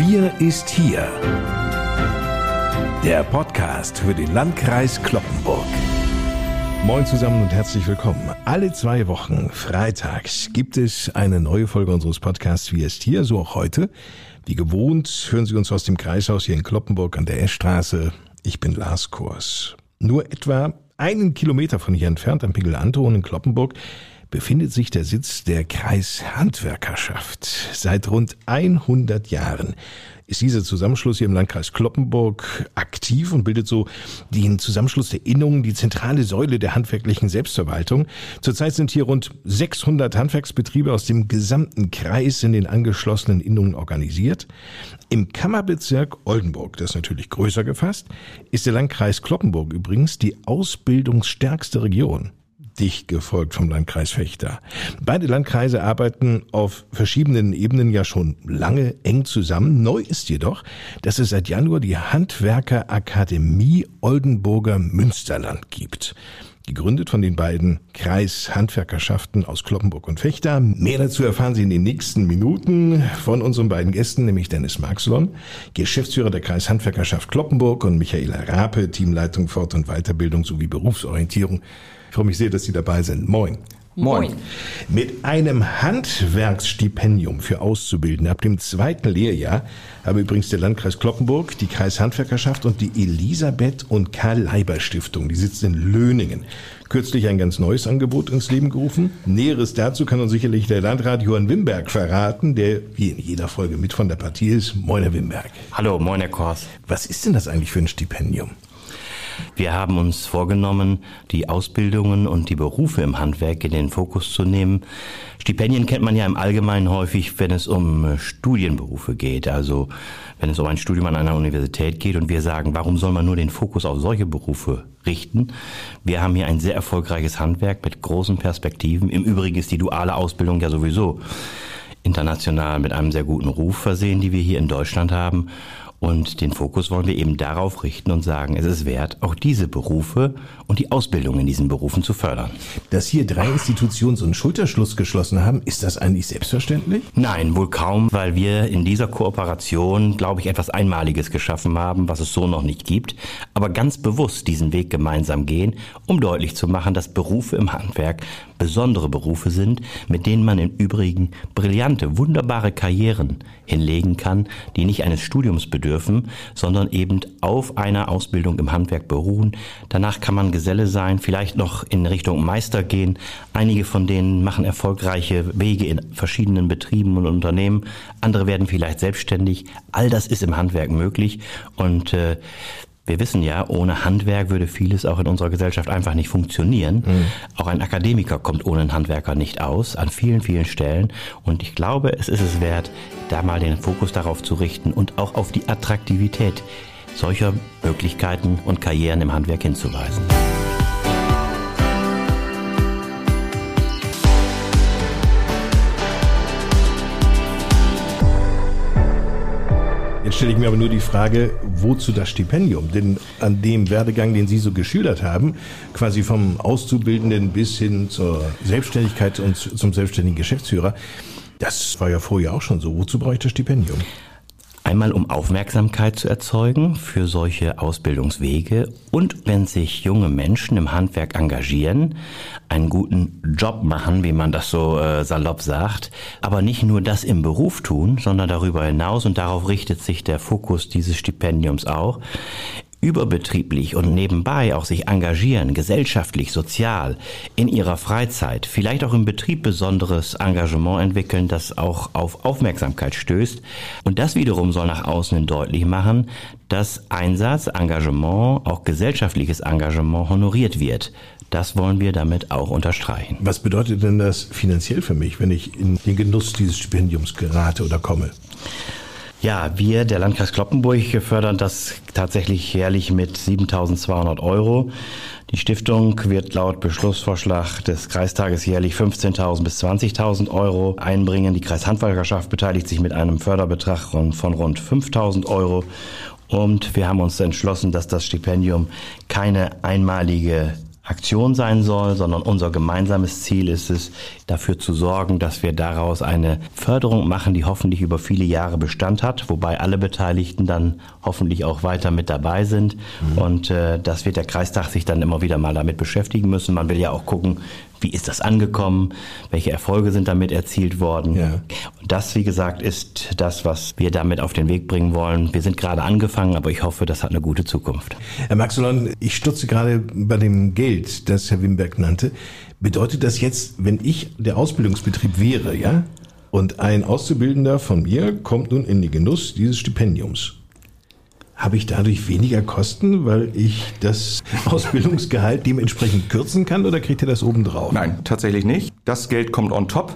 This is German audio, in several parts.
Bier ist hier. Der Podcast für den Landkreis Cloppenburg. Moin zusammen und herzlich willkommen. Alle 2 Wochen, freitags, gibt es eine neue Folge unseres Podcasts Bier ist hier, so auch heute. Wie gewohnt hören Sie uns aus dem Kreishaus hier in Cloppenburg an der Eschstraße. Ich bin Lars Kors. Nur etwa 1 Kilometer von hier entfernt, am Pickel-Anton in Cloppenburg, befindet sich der Sitz der Kreishandwerkerschaft. Seit rund 100 Jahren ist dieser Zusammenschluss hier im Landkreis Cloppenburg aktiv und bildet so den Zusammenschluss der Innungen, die zentrale Säule der handwerklichen Selbstverwaltung. Zurzeit sind hier rund 600 Handwerksbetriebe aus dem gesamten Kreis in den angeschlossenen Innungen organisiert. Im Kammerbezirk Oldenburg, das ist natürlich größer gefasst, ist der Landkreis Cloppenburg übrigens die ausbildungsstärkste Region. Dicht gefolgt vom Landkreis Vechta. Beide Landkreise arbeiten auf verschiedenen Ebenen ja schon lange eng zusammen. Neu ist jedoch, dass es seit Januar die Handwerkerakademie Oldenburger Münsterland gibt. Gegründet von den beiden Kreishandwerkerschaften aus Cloppenburg und Vechta. Mehr dazu erfahren Sie in den nächsten Minuten von unseren beiden Gästen, nämlich Dennis Marxlon, Geschäftsführer der Kreishandwerkerschaft Cloppenburg, und Michaela Rape, Teamleitung Fort- und Weiterbildung sowie Berufsorientierung. Ich freue mich sehr, dass Sie dabei sind. Moin. Moin. Mit einem Handwerksstipendium für Auszubildende ab dem 2. Lehrjahr haben übrigens der Landkreis Cloppenburg, die Kreishandwerkerschaft und die Elisabeth und Karl Leiber Stiftung, die sitzt in Löningen, kürzlich ein ganz neues Angebot ins Leben gerufen. Näheres dazu kann uns sicherlich der Landrat Johann Wimberg verraten, der wie in jeder Folge mit von der Partie ist. Moin, Herr Wimberg. Hallo, moin, Herr Kors. Was ist denn das eigentlich für ein Stipendium? Wir haben uns vorgenommen, die Ausbildungen und die Berufe im Handwerk in den Fokus zu nehmen. Stipendien kennt man ja im Allgemeinen häufig, wenn es um Studienberufe geht, also wenn es um ein Studium an einer Universität geht, und wir sagen, warum soll man nur den Fokus auf solche Berufe richten? Wir haben hier ein sehr erfolgreiches Handwerk mit großen Perspektiven. Im Übrigen ist die duale Ausbildung ja sowieso international mit einem sehr guten Ruf versehen, die wir hier in Deutschland haben. Und den Fokus wollen wir eben darauf richten und sagen, es ist wert, auch diese Berufe und die Ausbildung in diesen Berufen zu fördern. Dass hier 3 Institutionen so einen Schulterschluss geschlossen haben, ist das eigentlich selbstverständlich? Nein, wohl kaum, weil wir in dieser Kooperation, glaube ich, etwas Einmaliges geschaffen haben, was es so noch nicht gibt, aber ganz bewusst diesen Weg gemeinsam gehen, um deutlich zu machen, dass Berufe im Handwerk besondere Berufe sind, mit denen man im Übrigen brillante, wunderbare Karrieren hinlegen kann, die nicht eines Studiums bedürfen, sondern eben auf einer Ausbildung im Handwerk beruhen. Danach kann man Geselle sein, vielleicht noch in Richtung Meister gehen. Einige von denen machen erfolgreiche Wege in verschiedenen Betrieben und Unternehmen. Andere werden vielleicht selbstständig. All das ist im Handwerk möglich, und wir wissen ja, ohne Handwerk würde vieles auch in unserer Gesellschaft einfach nicht funktionieren. Auch ein Akademiker kommt ohne einen Handwerker nicht aus, an vielen, vielen Stellen. Und ich glaube, es ist es wert, da mal den Fokus darauf zu richten und auch auf die Attraktivität solcher Möglichkeiten und Karrieren im Handwerk hinzuweisen. Jetzt stelle ich mir aber nur die Frage, wozu das Stipendium? Denn an dem Werdegang, den Sie so geschildert haben, quasi vom Auszubildenden bis hin zur Selbstständigkeit und zum selbstständigen Geschäftsführer, das war ja vorher auch schon so. Wozu brauche ich das Stipendium? Einmal, um Aufmerksamkeit zu erzeugen für solche Ausbildungswege, und wenn sich junge Menschen im Handwerk engagieren, einen guten Job machen, wie man das so salopp sagt, aber nicht nur das im Beruf tun, sondern darüber hinaus, und darauf richtet sich der Fokus dieses Stipendiums auch, überbetrieblich und nebenbei auch sich engagieren, gesellschaftlich, sozial, in ihrer Freizeit, vielleicht auch im Betrieb besonderes Engagement entwickeln, das auch auf Aufmerksamkeit stößt. Und das wiederum soll nach außen hin deutlich machen, dass Einsatz, Engagement, auch gesellschaftliches Engagement honoriert wird. Das wollen wir damit auch unterstreichen. Was bedeutet denn das finanziell für mich, wenn ich in den Genuss dieses Stipendiums gerate oder komme? Ja, wir, der Landkreis Cloppenburg, fördern das tatsächlich jährlich mit 7.200 €. Die Stiftung wird laut Beschlussvorschlag des Kreistages jährlich 15.000 bis 20.000 € einbringen. Die Kreishandwerkerschaft beteiligt sich mit einem Förderbetrag von rund 5.000 €. Und wir haben uns entschlossen, dass das Stipendium keine einmalige Aktion sein soll, sondern unser gemeinsames Ziel ist es, dafür zu sorgen, dass wir daraus eine Förderung machen, die hoffentlich über viele Jahre Bestand hat, wobei alle Beteiligten dann hoffentlich auch weiter mit dabei sind. Und das wird der Kreistag sich dann immer wieder mal damit beschäftigen müssen. Man will ja auch gucken, wie ist das angekommen, welche Erfolge sind damit erzielt worden. Ja. Und das, wie gesagt, ist das, was wir damit auf den Weg bringen wollen. Wir sind gerade angefangen, aber ich hoffe, das hat eine gute Zukunft. Herr Maxelon, ich stutze gerade bei dem Geld, das Herr Wimberg nannte. Bedeutet das jetzt, wenn ich der Ausbildungsbetrieb wäre, ja, und ein Auszubildender von mir kommt nun in den Genuss dieses Stipendiums, habe ich dadurch weniger Kosten, weil ich das Ausbildungsgehalt dementsprechend kürzen kann, oder kriegt ihr das obendrauf? Nein, tatsächlich nicht. Das Geld kommt on top.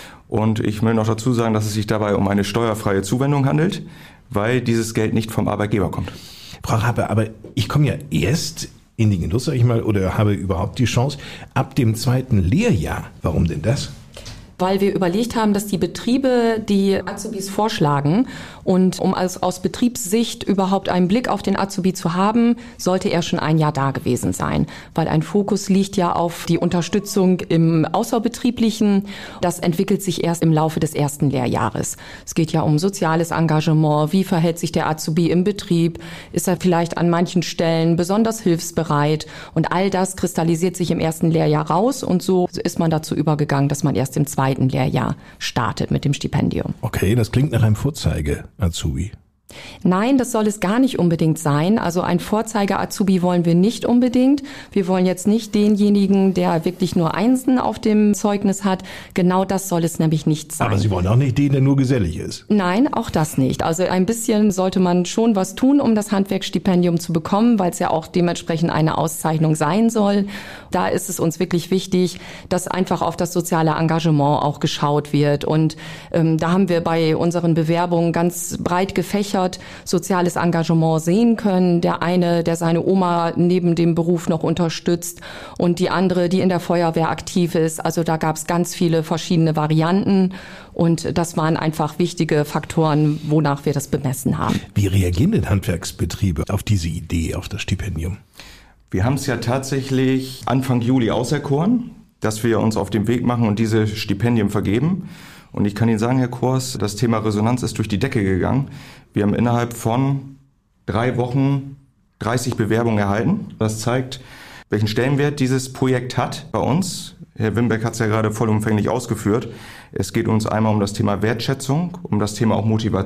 Und ich will noch dazu sagen, dass es sich dabei um eine steuerfreie Zuwendung handelt, weil dieses Geld nicht vom Arbeitgeber kommt. Frau Rappe, aber ich komme ja erst in den Genuss, sag ich mal, oder habe überhaupt die Chance ab dem 2. Lehrjahr. Warum denn das? Weil wir überlegt haben, dass die Betriebe die Azubis vorschlagen, und um aus Betriebssicht überhaupt einen Blick auf den Azubi zu haben, sollte er schon ein Jahr da gewesen sein. Weil ein Fokus liegt ja auf die Unterstützung im Außerbetrieblichen. Das entwickelt sich erst im Laufe des 1. Lehrjahres. Es geht ja um soziales Engagement. Wie verhält sich der Azubi im Betrieb? Ist er vielleicht an manchen Stellen besonders hilfsbereit? Und all das kristallisiert sich im 1. Lehrjahr raus, und so ist man dazu übergegangen, dass man erst im 2. Lehrjahr startet mit dem Stipendium. Okay, das klingt nach einem Vorzeige-Azubi. Nein, das soll es gar nicht unbedingt sein. Also ein Vorzeige-Azubi wollen wir nicht unbedingt. Wir wollen jetzt nicht denjenigen, der wirklich nur Einsen auf dem Zeugnis hat. Genau das soll es nämlich nicht sein. Aber Sie wollen auch nicht den, der nur gesellig ist. Nein, auch das nicht. Also ein bisschen sollte man schon was tun, um das Handwerksstipendium zu bekommen, weil es ja auch dementsprechend eine Auszeichnung sein soll. Da ist es uns wirklich wichtig, dass einfach auf das soziale Engagement auch geschaut wird. Und da haben wir bei unseren Bewerbungen ganz breit gefächert soziales Engagement sehen können. Der eine, der seine Oma neben dem Beruf noch unterstützt, und die andere, die in der Feuerwehr aktiv ist. Also da gab es ganz viele verschiedene Varianten, und das waren einfach wichtige Faktoren, wonach wir das bemessen haben. Wie reagieren denn Handwerksbetriebe auf diese Idee, auf das Stipendium? Wir haben es ja tatsächlich Anfang Juli auserkoren, dass wir uns auf den Weg machen und diese Stipendien vergeben. Und ich kann Ihnen sagen, Herr Kors, das Thema Resonanz ist durch die Decke gegangen. Wir haben innerhalb von 3 Wochen 30 Bewerbungen erhalten. Das zeigt, welchen Stellenwert dieses Projekt hat bei uns. Herr Wimberg hat es ja gerade vollumfänglich ausgeführt. Es geht uns einmal um das Thema Wertschätzung, um das Thema auch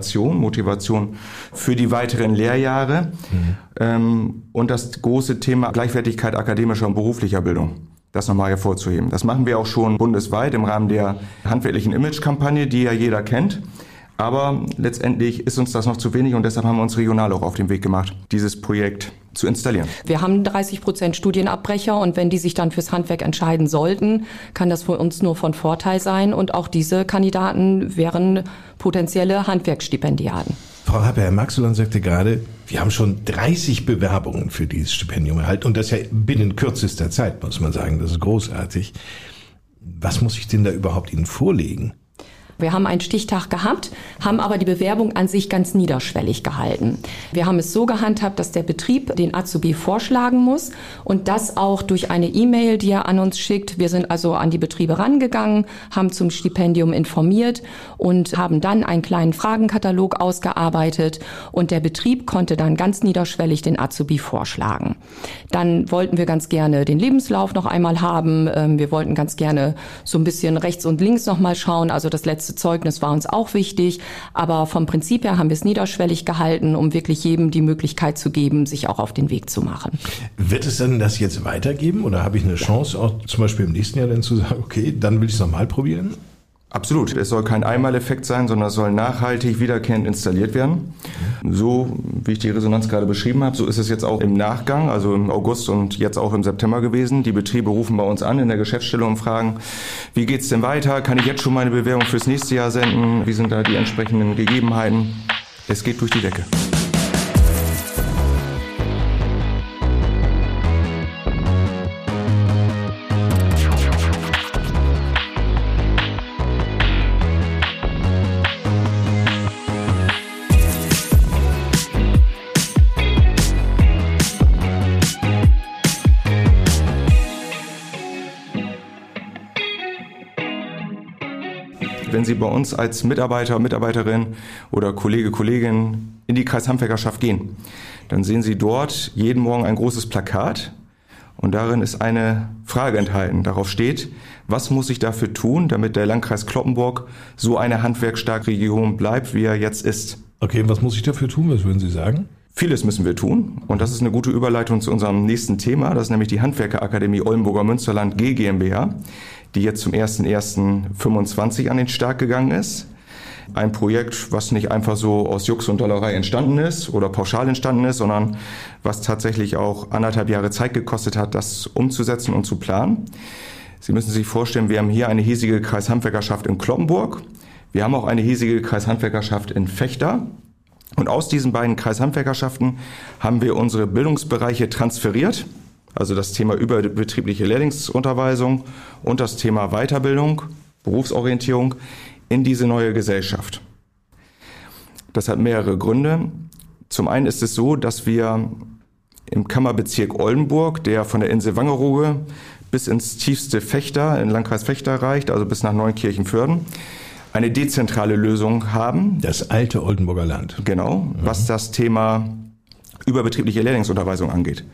Motivation für die weiteren Lehrjahre und das große Thema Gleichwertigkeit akademischer und beruflicher Bildung. Das nochmal hervorzuheben. Das machen wir auch schon bundesweit im Rahmen der handwerklichen Image-Kampagne, die ja jeder kennt. Aber letztendlich ist uns das noch zu wenig, und deshalb haben wir uns regional auch auf den Weg gemacht, dieses Projekt zu installieren. Wir haben 30% Studienabbrecher, und wenn die sich dann fürs Handwerk entscheiden sollten, kann das für uns nur von Vorteil sein, und auch diese Kandidaten wären potenzielle Handwerksstipendiaten. Frau Rappe, Herr Maxelon sagte gerade, wir haben schon 30 Bewerbungen für dieses Stipendium erhalten, und das ja binnen kürzester Zeit, muss man sagen. Das ist großartig. Was muss ich denn da überhaupt Ihnen vorlegen? Wir haben einen Stichtag gehabt, haben aber die Bewerbung an sich ganz niederschwellig gehalten. Wir haben es so gehandhabt, dass der Betrieb den Azubi vorschlagen muss, und das auch durch eine E-Mail, die er an uns schickt. Wir sind also an die Betriebe rangegangen, haben zum Stipendium informiert und haben dann einen kleinen Fragenkatalog ausgearbeitet, und der Betrieb konnte dann ganz niederschwellig den Azubi vorschlagen. Dann wollten wir ganz gerne den Lebenslauf noch einmal haben. Wir wollten ganz gerne so ein bisschen rechts und links noch mal schauen. Also das letzte Zeugnis war uns auch wichtig, aber vom Prinzip her haben wir es niederschwellig gehalten, um wirklich jedem die Möglichkeit zu geben, sich auch auf den Weg zu machen. Wird es denn das jetzt weitergeben, oder habe ich eine Chance, auch zum Beispiel im nächsten Jahr dann zu sagen, okay, dann will ich es nochmal probieren? Absolut. Es soll kein Einmaleffekt sein, sondern es soll nachhaltig wiederkehrend installiert werden. So, wie ich die Resonanz gerade beschrieben habe, so ist es jetzt auch im Nachgang, also im August und jetzt auch im September gewesen. Die Betriebe rufen bei uns an in der Geschäftsstelle und fragen, wie geht's denn weiter? Kann ich jetzt schon meine Bewerbung fürs nächste Jahr senden? Wie sind da die entsprechenden Gegebenheiten? Es geht durch die Decke. wenn Sie bei uns als Mitarbeiter, Mitarbeiterin oder Kollege, Kollegin in die Kreishandwerkerschaft gehen, dann sehen Sie dort jeden Morgen ein großes Plakat und darin ist eine Frage enthalten. Darauf steht, was muss ich dafür tun, damit der Landkreis Cloppenburg so eine handwerksstarke Region bleibt, wie er jetzt ist. Okay, was muss ich dafür tun? Was würden Sie sagen? Vieles müssen wir tun und das ist eine gute Überleitung zu unserem nächsten Thema. Das ist nämlich die Handwerkerakademie Oldenburger Münsterland G GmbH, die jetzt zum 01.01.25 an den Start gegangen ist. Ein Projekt, was nicht einfach so aus Jux und Dollerei entstanden ist oder pauschal entstanden ist, sondern was tatsächlich auch 1,5 Jahre Zeit gekostet hat, das umzusetzen und zu planen. Sie müssen sich vorstellen, wir haben hier eine hiesige Kreishandwerkerschaft in Cloppenburg. Wir haben auch eine hiesige Kreishandwerkerschaft in Vechta. Und aus diesen beiden Kreishandwerkerschaften haben wir unsere Bildungsbereiche transferiert, also das Thema überbetriebliche Lehrlingsunterweisung und das Thema Weiterbildung, Berufsorientierung in diese neue Gesellschaft. Das hat mehrere Gründe. Zum einen ist es so, dass wir im Kammerbezirk Oldenburg, der von der Insel Wangerooge bis ins tiefste Vechta, in Landkreis Vechta reicht, also bis nach Neunkirchen-Vörden, eine dezentrale Lösung haben. Das alte Oldenburger Land. Genau, was das Thema überbetriebliche Lehrlingsunterweisung angeht.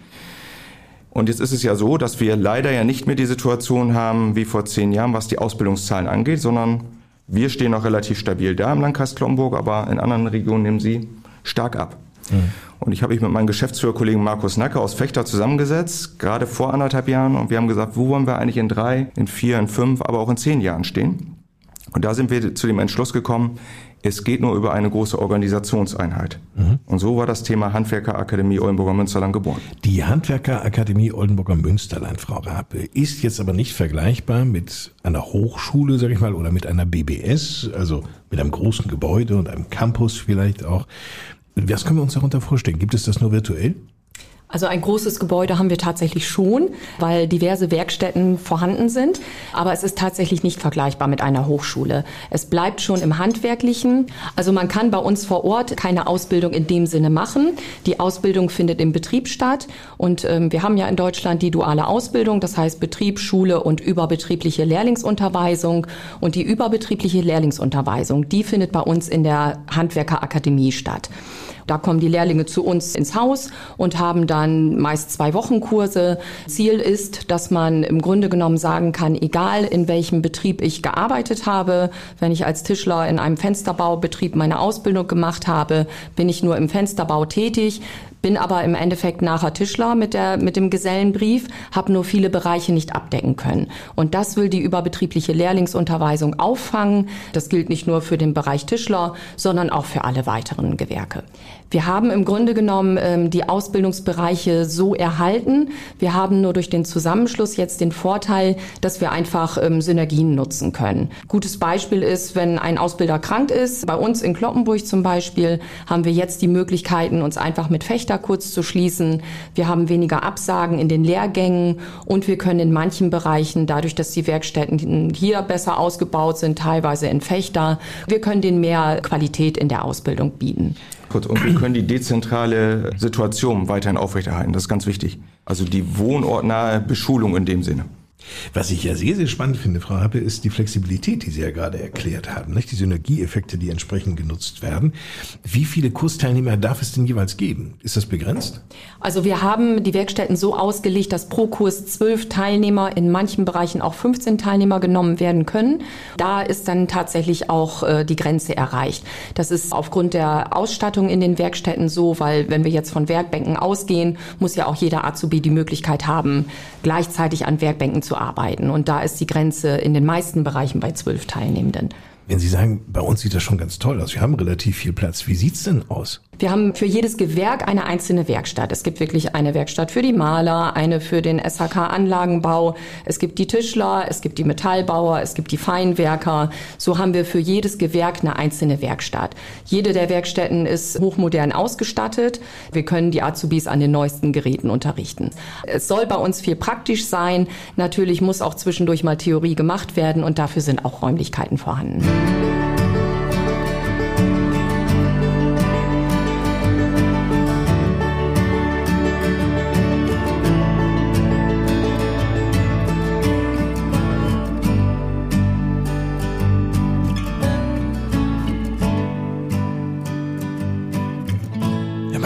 Und jetzt ist es ja so, dass wir leider ja nicht mehr die Situation haben wie vor 10 Jahren, was die Ausbildungszahlen angeht, sondern wir stehen noch relativ stabil da im Landkreis Cloppenburg, aber in anderen Regionen nehmen sie stark ab. Und ich habe mich mit meinem Geschäftsführerkollegen Markus Nacke aus Vechta zusammengesetzt, gerade vor 1,5 Jahren, und wir haben gesagt, wo wollen wir eigentlich in 3, in 4, in 5, aber auch in 10 Jahren stehen? Und da sind wir zu dem Entschluss gekommen, es geht nur über eine große Organisationseinheit. Und so war das Thema Handwerkerakademie Oldenburger Münsterland geboren. Die Handwerkerakademie Oldenburger Münsterland, Frau Rape, ist jetzt aber nicht vergleichbar mit einer Hochschule, sag ich mal, oder mit einer BBS, also mit einem großen Gebäude und einem Campus vielleicht auch. Was können wir uns darunter vorstellen? Gibt es das nur virtuell? Also ein großes Gebäude haben wir tatsächlich schon, weil diverse Werkstätten vorhanden sind. Aber es ist tatsächlich nicht vergleichbar mit einer Hochschule. Es bleibt schon im Handwerklichen. Also man kann bei uns vor Ort keine Ausbildung in dem Sinne machen. Die Ausbildung findet im Betrieb statt. Und wir haben ja in Deutschland die duale Ausbildung. Das heißt Betrieb, Schule und überbetriebliche Lehrlingsunterweisung. Und die überbetriebliche Lehrlingsunterweisung, die findet bei uns in der Handwerkerakademie statt. Da kommen die Lehrlinge zu uns ins Haus und haben dann meist 2-Wochen-Kurse. Ziel ist, dass man im Grunde genommen sagen kann, egal in welchem Betrieb ich gearbeitet habe, wenn ich als Tischler in einem Fensterbaubetrieb meine Ausbildung gemacht habe, bin ich nur im Fensterbau tätig, bin aber im Endeffekt nachher Tischler mit dem Gesellenbrief, habe nur viele Bereiche nicht abdecken können. Und das will die überbetriebliche Lehrlingsunterweisung auffangen. Das gilt nicht nur für den Bereich Tischler, sondern auch für alle weiteren Gewerke. Wir haben im Grunde genommen die Ausbildungsbereiche so erhalten. Wir haben nur durch den Zusammenschluss jetzt den Vorteil, dass wir einfach Synergien nutzen können. Gutes Beispiel ist, wenn ein Ausbilder krank ist, bei uns in Cloppenburg zum Beispiel, haben wir jetzt die Möglichkeiten, uns einfach mit Vechta kurz zu schließen. Wir haben weniger Absagen in den Lehrgängen und wir können in manchen Bereichen, dadurch, dass die Werkstätten hier besser ausgebaut sind, teilweise in Vechta, wir können denen mehr Qualität in der Ausbildung bieten. Und wir können die dezentrale Situation weiterhin aufrechterhalten. Das ist ganz wichtig. Also die wohnortnahe Beschulung in dem Sinne. Was ich ja sehr, sehr spannend finde, Frau Rape, ist die Flexibilität, die Sie ja gerade erklärt haben, nicht? Die Synergieeffekte, die entsprechend genutzt werden. Wie viele Kursteilnehmer darf es denn jeweils geben? Ist das begrenzt? Also wir haben die Werkstätten so ausgelegt, dass pro Kurs 12 Teilnehmer, in manchen Bereichen auch 15 Teilnehmer genommen werden können. Da ist dann tatsächlich auch die Grenze erreicht. Das ist aufgrund der Ausstattung in den Werkstätten so, weil wenn wir jetzt von Werkbänken ausgehen, muss ja auch jeder Azubi die Möglichkeit haben, gleichzeitig an Werkbänken zu arbeiten. Und da ist die Grenze in den meisten Bereichen bei 12 Teilnehmenden. Wenn Sie sagen, bei uns sieht das schon ganz toll aus, wir haben relativ viel Platz. Wie sieht's denn aus? Wir haben für jedes Gewerk eine einzelne Werkstatt. Es gibt wirklich eine Werkstatt für die Maler, eine für den SHK-Anlagenbau. Es gibt die Tischler, es gibt die Metallbauer, es gibt die Feinwerker. So haben wir für jedes Gewerk eine einzelne Werkstatt. Jede der Werkstätten ist hochmodern ausgestattet. Wir können die Azubis an den neuesten Geräten unterrichten. Es soll bei uns viel praktisch sein. Natürlich muss auch zwischendurch mal Theorie gemacht werden und dafür sind auch Räumlichkeiten vorhanden.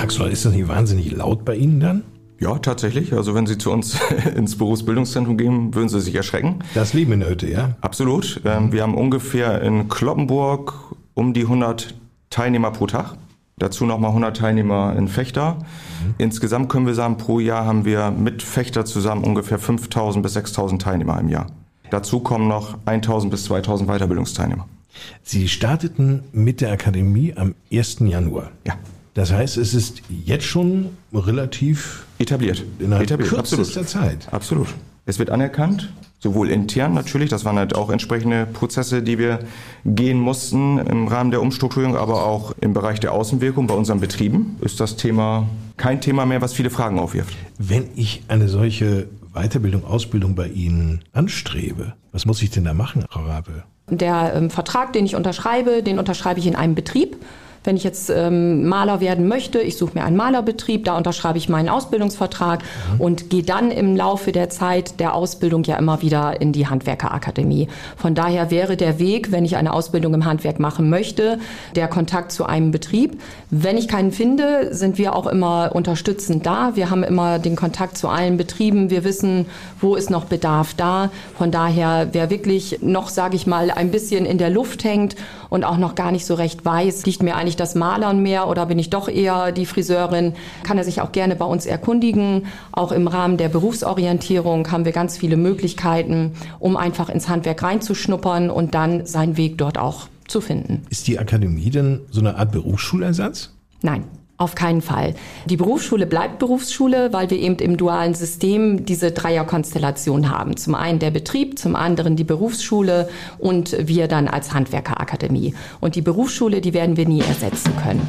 Maxwell, ist das nicht wahnsinnig laut bei Ihnen dann? Ja, tatsächlich. Also wenn Sie zu uns ins Berufsbildungszentrum gehen, würden Sie sich erschrecken. Das Leben in der Hütte, ja? Absolut. Wir haben ungefähr in Cloppenburg um die 100 Teilnehmer pro Tag. Dazu nochmal 100 Teilnehmer in Fechter. Insgesamt können wir sagen, pro Jahr haben wir mit Fechter zusammen ungefähr 5.000 bis 6.000 Teilnehmer im Jahr. Dazu kommen noch 1.000 bis 2.000 Weiterbildungsteilnehmer. Sie starteten mit der Akademie am 1. Januar. Ja. Das heißt, es ist jetzt schon relativ Etabliert. Innerhalb kürzester Zeit. Absolut. Es wird anerkannt, sowohl intern natürlich, das waren halt auch entsprechende Prozesse, die wir gehen mussten im Rahmen der Umstrukturierung, aber auch im Bereich der Außenwirkung bei unseren Betrieben ist das Thema kein Thema mehr, was viele Fragen aufwirft. Wenn ich eine solche Weiterbildung, Ausbildung bei Ihnen anstrebe, was muss ich denn da machen, Frau Rape? Der Vertrag, den ich unterschreibe, den unterschreibe ich in einem Betrieb. Wenn ich jetzt Maler werden möchte, ich suche mir einen Malerbetrieb, da unterschreibe ich meinen Ausbildungsvertrag und gehe dann im Laufe der Zeit der Ausbildung ja immer wieder in die Handwerkerakademie. Von daher wäre der Weg, wenn ich eine Ausbildung im Handwerk machen möchte, der Kontakt zu einem Betrieb. Wenn ich keinen finde, sind wir auch immer unterstützend da. Wir haben immer den Kontakt zu allen Betrieben. Wir wissen, wo ist noch Bedarf da. Von daher, wer wirklich noch, sage ich mal, ein bisschen in der Luft hängt und auch noch gar nicht so recht weiß, liegt mir eigentlich das Malern mehr oder bin ich doch eher die Friseurin, kann er sich auch gerne bei uns erkundigen. Auch im Rahmen der Berufsorientierung haben wir ganz viele Möglichkeiten, um einfach ins Handwerk reinzuschnuppern und dann seinen Weg dort auch zu finden. Ist die Akademie denn so eine Art Berufsschulersatz? Nein. Auf keinen Fall. Die Berufsschule bleibt Berufsschule, weil wir eben im dualen System diese Dreierkonstellation haben. Zum einen der Betrieb, zum anderen die Berufsschule und wir dann als Handwerkerakademie. Und die Berufsschule, die werden wir nie ersetzen können.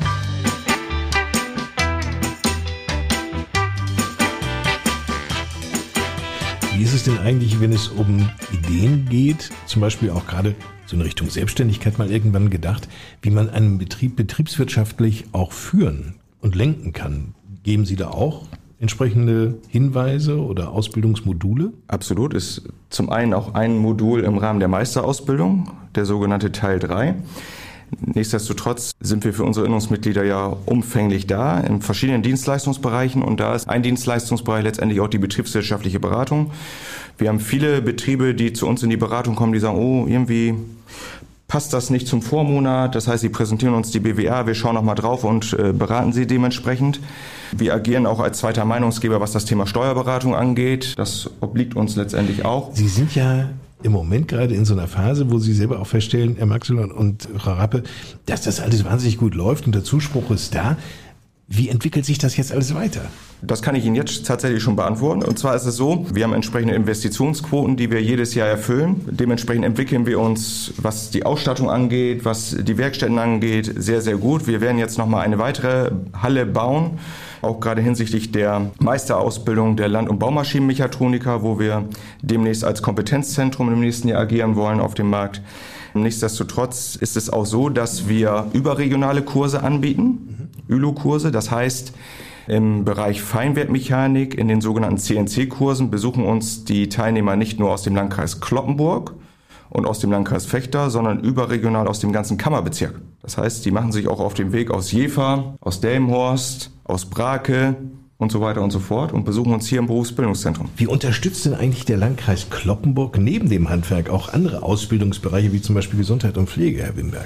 Wie ist es denn eigentlich, wenn es um Ideen geht, zum Beispiel auch gerade so in Richtung Selbstständigkeit mal irgendwann gedacht, wie man einen Betrieb betriebswirtschaftlich auch führen und lenken kann? Geben Sie da auch entsprechende Hinweise oder Ausbildungsmodule? Absolut, ist zum einen auch ein Modul im Rahmen der Meisterausbildung, der sogenannte Teil 3. Nichtsdestotrotz sind wir für unsere Innungsmitglieder ja umfänglich da in verschiedenen Dienstleistungsbereichen und da ist ein Dienstleistungsbereich letztendlich auch die betriebswirtschaftliche Beratung. Wir haben viele Betriebe, die zu uns in die Beratung kommen, die sagen, oh, irgendwie passt das nicht zum Vormonat. Das heißt, sie präsentieren uns die BWA, wir schauen nochmal drauf und beraten sie dementsprechend. Wir agieren auch als zweiter Meinungsgeber, was das Thema Steuerberatung angeht. Das obliegt uns letztendlich auch. Sie sind ja im Moment gerade in so einer Phase, wo Sie selber auch feststellen, Herr Maxwell und Frau Rape, dass das alles wahnsinnig gut läuft und der Zuspruch ist da. Wie entwickelt sich das jetzt alles weiter? Das kann ich Ihnen jetzt tatsächlich schon beantworten. Und zwar ist es so, wir haben entsprechende Investitionsquoten, die wir jedes Jahr erfüllen. Dementsprechend entwickeln wir uns, was die Ausstattung angeht, was die Werkstätten angeht, sehr, sehr gut. Wir werden jetzt nochmal eine weitere Halle bauen, auch gerade hinsichtlich der Meisterausbildung der Land- und Baumaschinenmechatroniker, wo wir demnächst als Kompetenzzentrum im nächsten Jahr agieren wollen auf dem Markt. Nichtsdestotrotz ist es auch so, dass wir überregionale Kurse anbieten, ÜLO-Kurse. Das heißt, im Bereich Feinwertmechanik, in den sogenannten CNC-Kursen, besuchen uns die Teilnehmer nicht nur aus dem Landkreis Cloppenburg und aus dem Landkreis Vechta, sondern überregional aus dem ganzen Kammerbezirk. Das heißt, die machen sich auch auf den Weg aus Jever, aus Delmenhorst, aus Brake und so weiter und so fort und besuchen uns hier im Berufsbildungszentrum. Wie unterstützt denn eigentlich der Landkreis Cloppenburg neben dem Handwerk auch andere Ausbildungsbereiche wie zum Beispiel Gesundheit und Pflege, Herr Wimberg?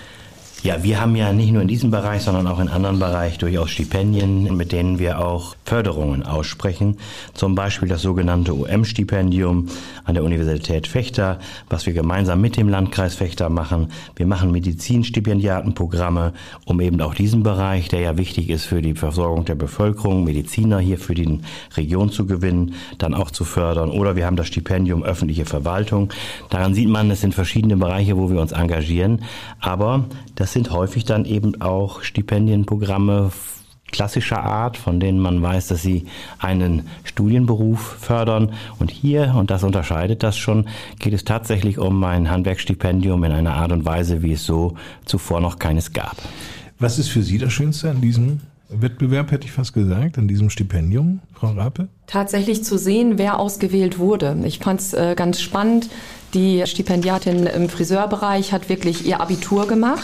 Ja, wir haben ja nicht nur in diesem Bereich, sondern auch in anderen Bereichen durchaus Stipendien, mit denen wir auch Förderungen aussprechen. Zum Beispiel das sogenannte UM-Stipendium an der Universität Vechta, was wir gemeinsam mit dem Landkreis Vechta machen. Wir machen Medizinstipendiatenprogramme, um eben auch diesen Bereich, der ja wichtig ist für die Versorgung der Bevölkerung, Mediziner hier für die Region zu gewinnen, dann auch zu fördern. Oder wir haben das Stipendium öffentliche Verwaltung. Daran sieht man, es sind verschiedene Bereiche, wo wir uns engagieren. Aber das sind häufig dann eben auch Stipendienprogramme klassischer Art, von denen man weiß, dass sie einen Studienberuf fördern. Und hier, und das unterscheidet das schon, geht es tatsächlich um ein Handwerksstipendium in einer Art und Weise, wie es so zuvor noch keines gab. Was ist für Sie das Schönste an diesem Wettbewerb, hätte ich fast gesagt, an diesem Stipendium, Frau Rape? Tatsächlich zu sehen, wer ausgewählt wurde. Ich fand es ganz spannend. Die Stipendiatin im Friseurbereich hat wirklich ihr Abitur gemacht,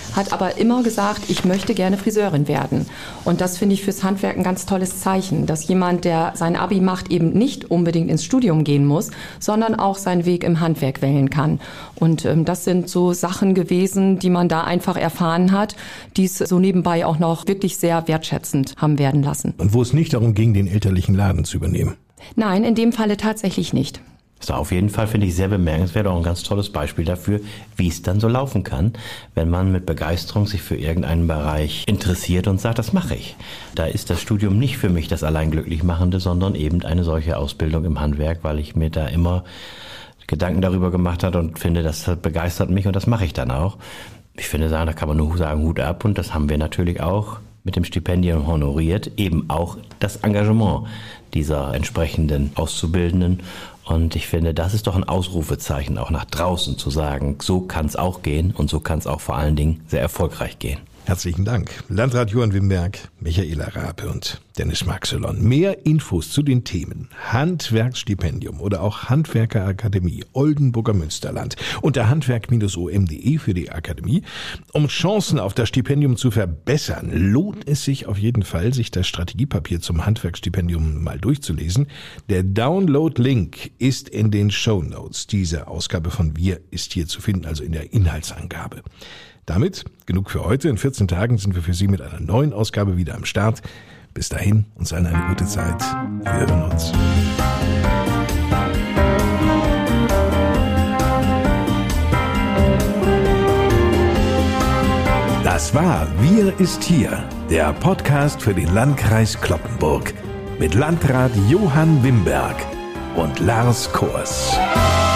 hat aber immer gesagt, ich möchte gerne Friseurin werden. Und das finde ich fürs Handwerk ein ganz tolles Zeichen, dass jemand, der sein Abi macht, eben nicht unbedingt ins Studium gehen muss, sondern auch seinen Weg im Handwerk wählen kann. Und das sind so Sachen gewesen, die man da einfach erfahren hat, die es so nebenbei auch noch wirklich sehr wertschätzend haben werden lassen. Und wo es nicht darum ging, den elterlichen Laden zu übernehmen? Nein, in dem Falle tatsächlich nicht. Das ist auf jeden Fall, finde ich, sehr bemerkenswert, auch ein ganz tolles Beispiel dafür, wie es dann so laufen kann, wenn man mit Begeisterung sich für irgendeinen Bereich interessiert und sagt, das mache ich. Da ist das Studium nicht für mich das allein Glücklichmachende, sondern eben eine solche Ausbildung im Handwerk, weil ich mir da immer Gedanken darüber gemacht habe und finde, das begeistert mich und das mache ich dann auch. Ich finde, da kann man nur sagen, Hut ab, und das haben wir natürlich auch mit dem Stipendium honoriert, eben auch das Engagement dieser entsprechenden Auszubildenden. Und ich finde, das ist doch ein Ausrufezeichen, auch nach draußen zu sagen, so kann es auch gehen und so kann es auch vor allen Dingen sehr erfolgreich gehen. Herzlichen Dank. Landrat Johann Wimberg, Michaela Rape und Dennis Maxelon. Mehr Infos zu den Themen Handwerksstipendium oder auch Handwerkerakademie Oldenburger Münsterland unter handwerk-om.de für die Akademie. Um Chancen auf das Stipendium zu verbessern, lohnt es sich auf jeden Fall, sich das Strategiepapier zum Handwerksstipendium mal durchzulesen. Der Download-Link ist in den Shownotes. Diese Ausgabe von Wir ist hier zu finden, also in der Inhaltsangabe. Damit genug für heute. In 14 Tagen sind wir für Sie mit einer neuen Ausgabe wieder am Start. Bis dahin, uns allen eine gute Zeit. Wir hören uns. Das war Wir ist hier, der Podcast für den Landkreis Cloppenburg mit Landrat Johann Wimberg und Lars Kors.